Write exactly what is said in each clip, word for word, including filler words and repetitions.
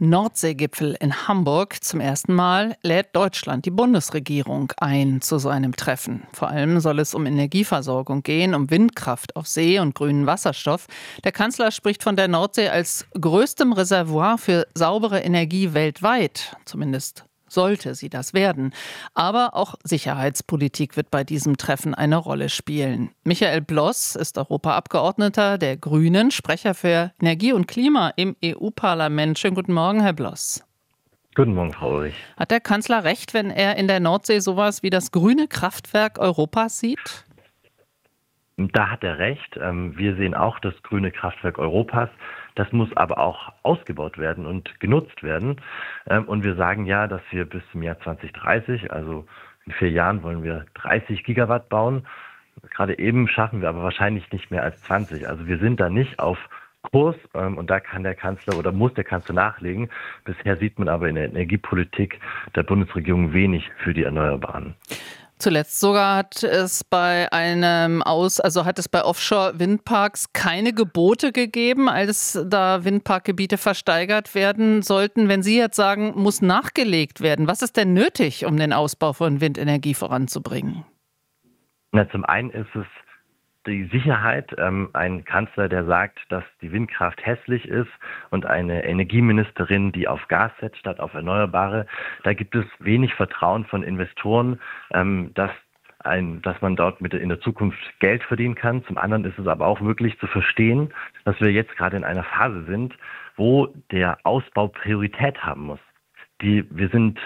Nordseegipfel in Hamburg. Zum ersten Mal lädt Deutschland die Bundesregierung ein zu so einem Treffen. Vor allem soll es um Energieversorgung gehen, um Windkraft auf See und grünen Wasserstoff. Der Kanzler spricht von der Nordsee als größtem Reservoir für saubere Energie weltweit. Zumindest sollte sie das werden. Aber auch Sicherheitspolitik wird bei diesem Treffen eine Rolle spielen. Michael Bloss ist Europaabgeordneter der Grünen, Sprecher für Energie und Klima im E U-Parlament. Schönen guten Morgen, Herr Bloss. Guten Morgen, Frau Ulrich. Hat der Kanzler recht, wenn er in der Nordsee sowas wie das grüne Kraftwerk Europas sieht? Da hat er recht. Wir sehen auch das grüne Kraftwerk Europas. Das muss aber auch ausgebaut werden und genutzt werden. Und wir sagen ja, dass wir bis zum Jahr zwanzig dreißig, also in vier Jahren, wollen wir dreißig Gigawatt bauen. Gerade eben schaffen wir aber wahrscheinlich nicht mehr als zwanzig. Also wir sind da nicht auf Kurs und da kann der Kanzler oder muss der Kanzler nachlegen. Bisher sieht man aber in der Energiepolitik der Bundesregierung wenig für die Erneuerbaren. Zuletzt sogar hat es bei einem Aus, also hat es bei Offshore-Windparks keine Gebote gegeben, als da Windparkgebiete versteigert werden sollten. Wenn Sie jetzt sagen, muss nachgelegt werden, was ist denn nötig, um den Ausbau von Windenergie voranzubringen? Na, zum einen ist es die Sicherheit. Ähm, ein Kanzler, der sagt, dass die Windkraft hässlich ist und eine Energieministerin, die auf Gas setzt statt auf Erneuerbare. Da gibt es wenig Vertrauen von Investoren, ähm, dass, ein, dass man dort mit in der Zukunft Geld verdienen kann. Zum anderen ist es aber auch wirklich zu verstehen, dass wir jetzt gerade in einer Phase sind, wo der Ausbau Priorität haben muss. Die, wir sind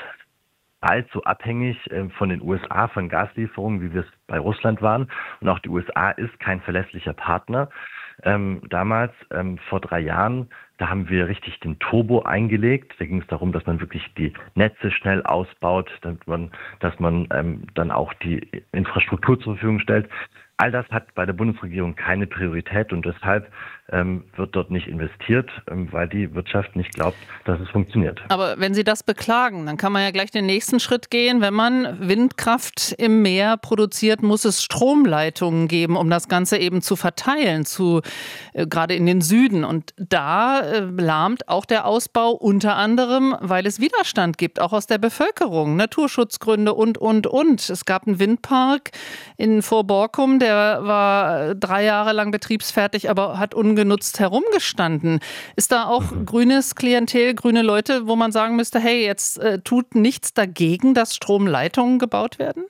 allzu abhängig von den U S A, von Gaslieferungen, wie wir es bei Russland waren. Und auch die U S A ist kein verlässlicher Partner. Ähm, damals, ähm, vor drei Jahren, da haben wir richtig den Turbo eingelegt. Da ging es darum, dass man wirklich die Netze schnell ausbaut, dass man, dass man ähm, dann auch die Infrastruktur zur Verfügung stellt. All das hat bei der Bundesregierung keine Priorität und deshalb ähm, wird dort nicht investiert, ähm, weil die Wirtschaft nicht glaubt, dass es funktioniert. Aber wenn Sie das beklagen, dann kann man ja gleich den nächsten Schritt gehen. Wenn man Windkraft im Meer produziert, muss es Stromleitungen geben, um das Ganze eben zu verteilen, zu äh, gerade in den Süden. Und da äh, lahmt auch der Ausbau unter anderem, weil es Widerstand gibt, auch aus der Bevölkerung, Naturschutzgründe und, und, und. Es gab einen Windpark in Vorborkum, der Der war drei Jahre lang betriebsfertig, aber hat ungenutzt herumgestanden. Ist da auch mhm. grünes Klientel, grüne Leute, wo man sagen müsste, hey, jetzt äh, tut nichts dagegen, dass Stromleitungen gebaut werden?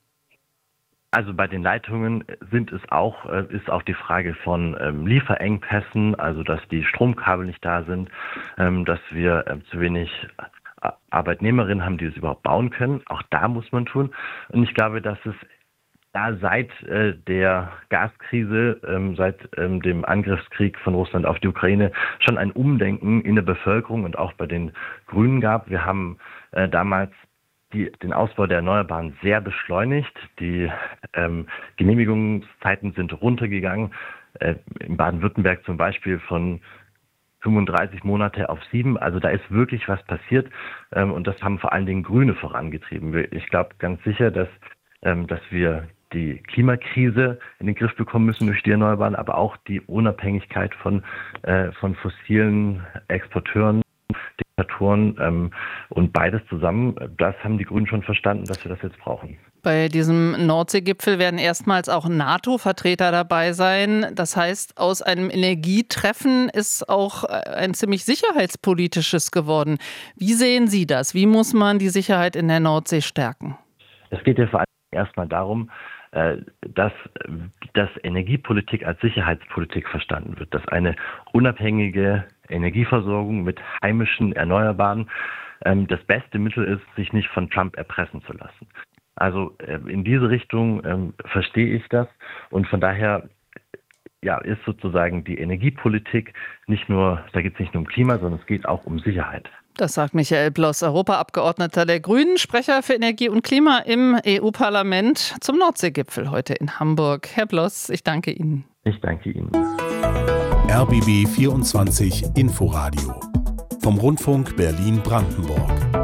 Also bei den Leitungen sind es auch, äh, ist auch die Frage von ähm, Lieferengpässen, also dass die Stromkabel nicht da sind, ähm, dass wir äh, zu wenig Arbeitnehmerinnen haben, die es überhaupt bauen können. Auch da muss man tun. Und ich glaube, dass es Ja, seit äh, der Gaskrise, ähm, seit ähm, dem Angriffskrieg von Russland auf die Ukraine schon ein Umdenken in der Bevölkerung und auch bei den Grünen gab. Wir haben äh, damals die, den Ausbau der Erneuerbaren sehr beschleunigt. Die ähm, Genehmigungszeiten sind runtergegangen. Äh, in Baden-Württemberg zum Beispiel von fünfunddreißig Monate auf sieben. Also da ist wirklich was passiert ähm, und das haben vor allen Dingen Grüne vorangetrieben. Ich glaube ganz sicher, dass, ähm, dass wir die Klimakrise in den Griff bekommen müssen durch die Erneuerbaren, aber auch die Unabhängigkeit von, äh, von fossilen Exporteuren, Diktatoren ähm, und beides zusammen, das haben die Grünen schon verstanden, dass wir das jetzt brauchen. Bei diesem Nordseegipfel werden erstmals auch NATO-Vertreter dabei sein. Das heißt, aus einem Energietreffen ist auch ein ziemlich sicherheitspolitisches geworden. Wie sehen Sie das? Wie muss man die Sicherheit in der Nordsee stärken? Es geht ja vor allem erstmal darum, dass, dass Energiepolitik als Sicherheitspolitik verstanden wird, dass eine unabhängige Energieversorgung mit heimischen Erneuerbaren ähm, das beste Mittel ist, sich nicht von Trump erpressen zu lassen. Also äh, in diese Richtung ähm, verstehe ich das und von daher ja, ist sozusagen die Energiepolitik nicht nur, da geht es nicht nur um Klima, sondern es geht auch um Sicherheit. Das sagt Michael Bloss, Europaabgeordneter der Grünen, Sprecher für Energie und Klima im E U-Parlament zum Nordseegipfel heute in Hamburg. Herr Bloss, ich danke Ihnen. Ich danke Ihnen. R B B vierundzwanzig Inforadio vom Rundfunk Berlin-Brandenburg.